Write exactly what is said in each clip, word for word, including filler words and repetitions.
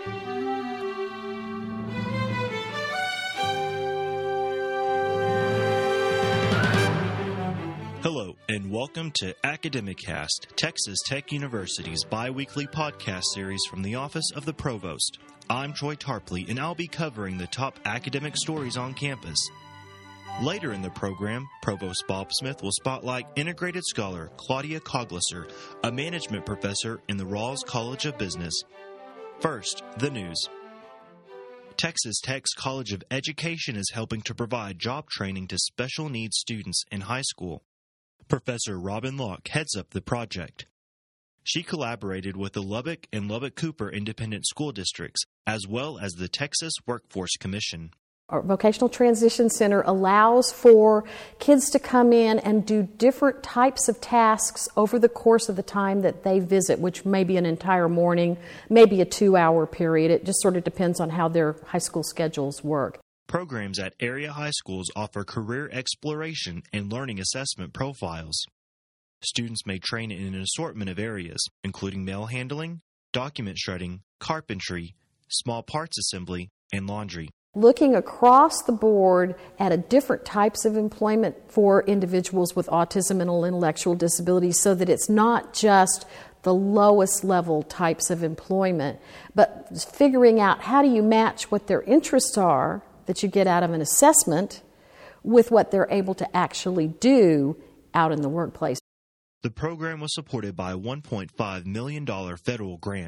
Hello, and welcome to Academic Cast, Texas Tech University's bi-weekly podcast series from the Office of the Provost. I'm Troy Tarpley, and I'll be covering the top academic stories on campus. Later in the program, Provost Bob Smith will spotlight integrated scholar Claudia Coglisser, a management professor in the Rawls College of Business. First, the news. Texas Tech's College of Education is helping to provide job training to special needs students in high school. Professor Robin Locke heads up the project. She collaborated with the Lubbock and Lubbock-Cooper Independent School Districts, as well as the Texas Workforce Commission. Our Vocational Transition Center allows for kids to come in and do different types of tasks over the course of the time that they visit, which may be an entire morning, maybe a two-hour period. It just sort of depends on how their high school schedules work. Programs at area high schools offer career exploration and learning assessment profiles. Students may train in an assortment of areas, including mail handling, document shredding, carpentry, small parts assembly, and laundry. Looking across the board at a different types of employment for individuals with autism and intellectual disabilities so that it's not just the lowest level types of employment, but figuring out how do you match what their interests are that you get out of an assessment with what they're able to actually do out in the workplace. The program was supported by a one point five million dollars federal grant.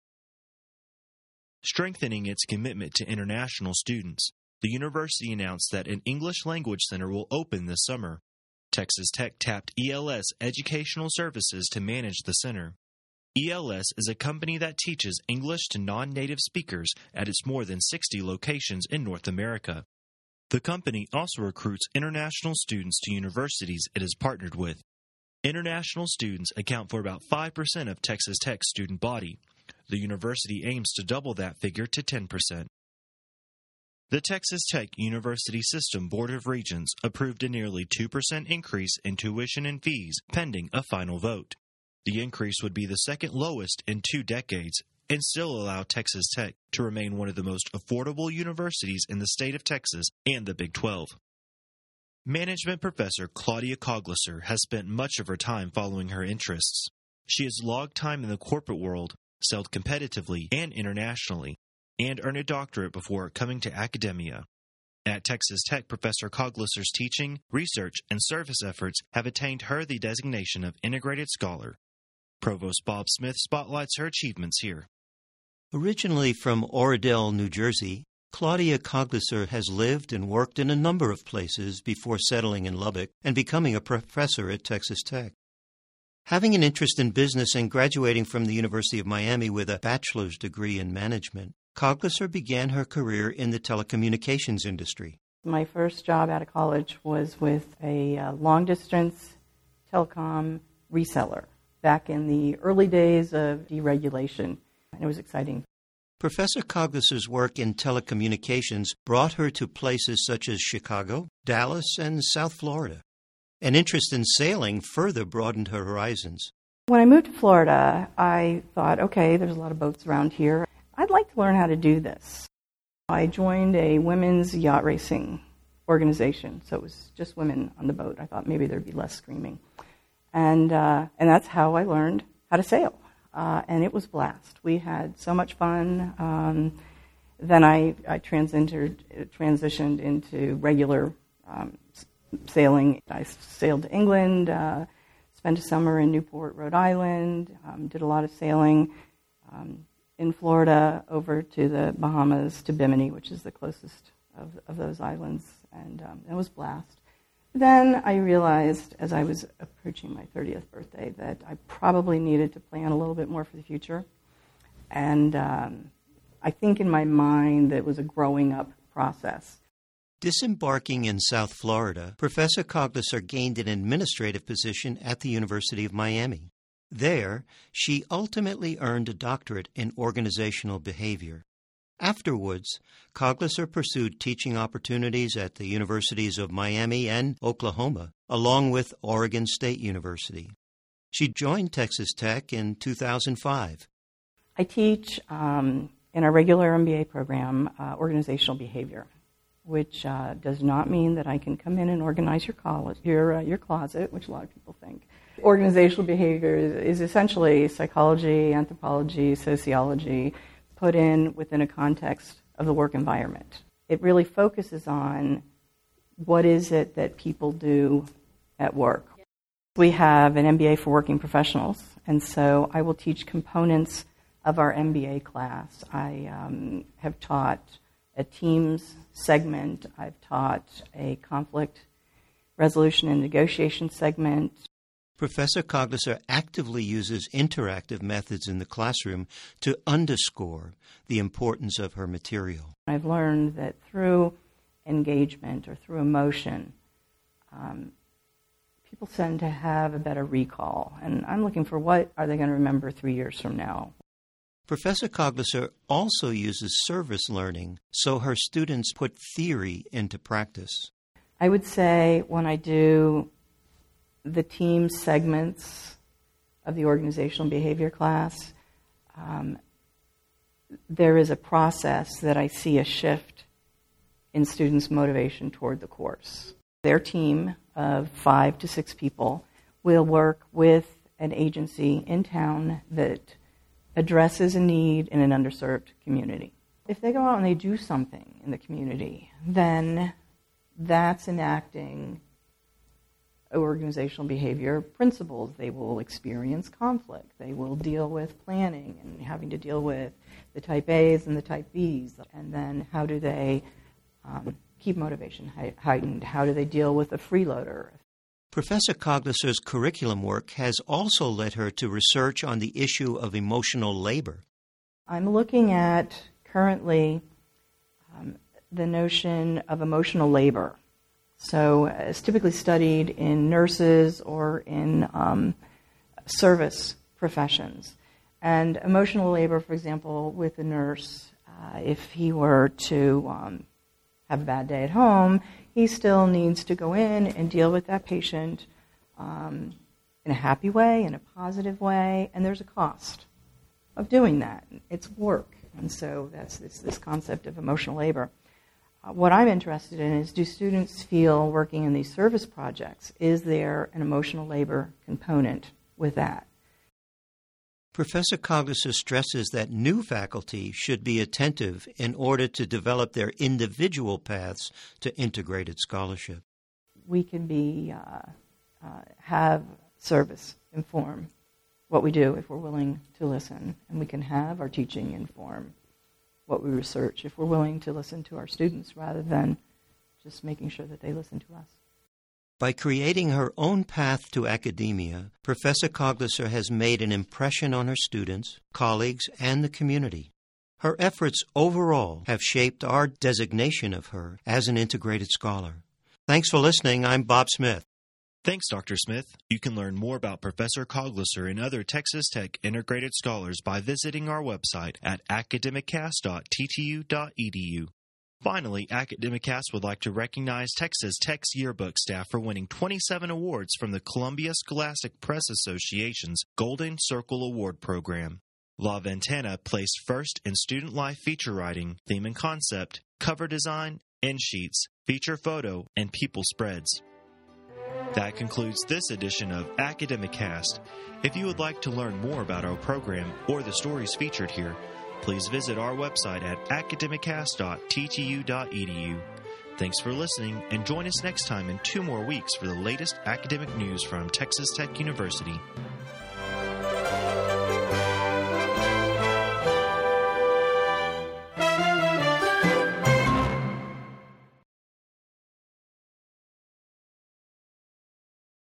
Strengthening its commitment to international students, the university announced that an English language center will open this summer. Texas Tech tapped E L S Educational Services to manage the center. E L S is a company that teaches English to non-native speakers at its more than sixty locations in North America. The company also recruits international students to universities it has partnered with. International students account for about five percent of Texas Tech's student body. The university aims to double that figure to ten percent. The Texas Tech University System Board of Regents approved a nearly two percent increase in tuition and fees pending a final vote. The increase would be the second lowest in two decades and still allow Texas Tech to remain one of the most affordable universities in the state of Texas and the Big twelve. Management professor Claudia Coglisser has spent much of her time following her interests. She has logged time in the corporate world, sailed competitively and internationally, and earned a doctorate before coming to academia. At Texas Tech, Professor Coglisser's teaching, research, and service efforts have attained her the designation of Integrated Scholar. Provost Bob Smith spotlights her achievements here. Originally from Oradell, New Jersey, Claudia Coglisser has lived and worked in a number of places before settling in Lubbock and becoming a professor at Texas Tech. Having an interest in business and graduating from the University of Miami with a bachelor's degree in management, Coglisser began her career in the telecommunications industry. My first job out of college was with a uh, long-distance telecom reseller back in the early days of deregulation, and it was exciting. Professor Coglisser's work in telecommunications brought her to places such as Chicago, Dallas, and South Florida. An interest in sailing further broadened her horizons. When I moved to Florida, I thought, okay, there's a lot of boats around here. I'd like to learn how to do this. I joined a women's yacht racing organization, so it was just women on the boat. I thought maybe there'd be less screaming. And uh, and that's how I learned how to sail. Uh, and it was a blast. We had so much fun. Um, then I, I transitioned, transitioned into regular um, sailing. I sailed to England, uh, spent a summer in Newport, Rhode Island, um, did a lot of sailing um, in Florida over to the Bahamas, to Bimini, which is the closest of, of those islands, and um, it was a blast. Then I realized, as I was approaching my thirtieth birthday, that I probably needed to plan a little bit more for the future. And um, I think in my mind that it was a growing up process. Disembarking in South Florida, Professor Coglisser gained an administrative position at the University of Miami. There, she ultimately earned a doctorate in organizational behavior. Afterwards, Coglisser pursued teaching opportunities at the universities of Miami and Oklahoma, along with Oregon State University. She joined Texas Tech in two thousand five. I teach um, in our regular M B A program, uh, organizational behavior, which uh, does not mean that I can come in and organize your, college, your, uh, your closet, which a lot of people think. Organizational behavior is, is essentially psychology, anthropology, sociology, put in within a context of the work environment. It really focuses on what is it that people do at work. We have an M B A for working professionals, and so I will teach components of our M B A class. I um, have taught a Teams segment. I've taught a conflict resolution and negotiation segment. Professor Coglisar actively uses interactive methods in the classroom to underscore the importance of her material. I've learned that through engagement or through emotion, um, people tend to have a better recall. And I'm looking for what are they going to remember three years from now. Professor Coglisar also uses service learning so her students put theory into practice. I would say when I do the team segments of the organizational behavior class, um, there is a process that I see a shift in students' motivation toward the course. Their team of five to six people will work with an agency in town that addresses a need in an underserved community. If they go out and they do something in the community, then that's enacting organizational behavior principles. They will experience conflict. They will deal with planning and having to deal with the type A's and the type B's. And then how do they um, keep motivation heightened? How do they deal with a freeloader? Professor Coglisar's curriculum work has also led her to research on the issue of emotional labor. I'm looking at currently um, the notion of emotional labor. So it's typically studied in nurses or in um, service professions. And emotional labor, for example, with a nurse, uh, if he were to um, have a bad day at home, he still needs to go in and deal with that patient um, in a happy way, in a positive way, and there's a cost of doing that. It's work, and so that's this, this concept of emotional labor. Uh, what I'm interested in is, do students feel working in these service projects, is there an emotional labor component with that? Professor Coglisar stresses that new faculty should be attentive in order to develop their individual paths to integrated scholarship. We can be uh, uh, have service inform what we do if we're willing to listen, and we can have our teaching inform what we research if we're willing to listen to our students rather than just making sure that they listen to us. By creating her own path to academia, Professor Coglisar has made an impression on her students, colleagues, and the community. Her efforts overall have shaped our designation of her as an integrated scholar. Thanks for listening. I'm Bob Smith. Thanks, Doctor Smith. You can learn more about Professor Coglisar and other Texas Tech integrated scholars by visiting our website at academic cast dot t t u dot e d u. Finally, Academicast would like to recognize Texas Tech's yearbook staff for winning twenty-seven awards from the Columbia Scholastic Press Association's Golden Circle Award Program. La Ventana placed first in student life feature writing, theme and concept, cover design, end sheets, feature photo, and people spreads. That concludes this edition of Academicast. If you would like to learn more about our program or the stories featured here, please visit our website at academic cast dot t t u dot e d u. Thanks for listening, and join us next time in two more weeks for the latest academic news from Texas Tech University.